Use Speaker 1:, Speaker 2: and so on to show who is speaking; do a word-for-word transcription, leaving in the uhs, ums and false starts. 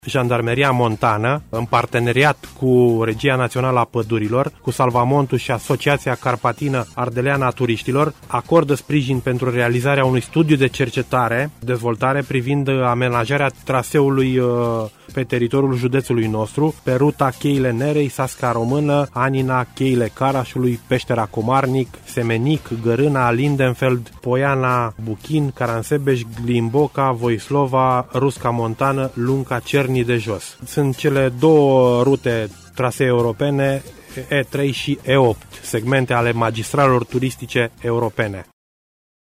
Speaker 1: Jandarmeria Montană, în parteneriat cu Regia Națională a Pădurilor, cu Salvamontul și Asociația Carpatină Ardeleană a Turiștilor, acordă sprijin pentru realizarea unui studiu de cercetare, dezvoltare privind amenajarea traseului pe teritoriul județului nostru, pe ruta Cheile Nerei, Sasca Română, Anina, Cheile Carașului, Peștera Comarnic, Semenic, Gărâna, Lindenfeld, Poiana, Buchin, Caransebeș, Glimboca, Voislova, Rusca Montană, Lunca, Cernii de Jos. Sunt cele două rute trasee europene, E trei și E opt, segmente ale magistralelor turistice europene.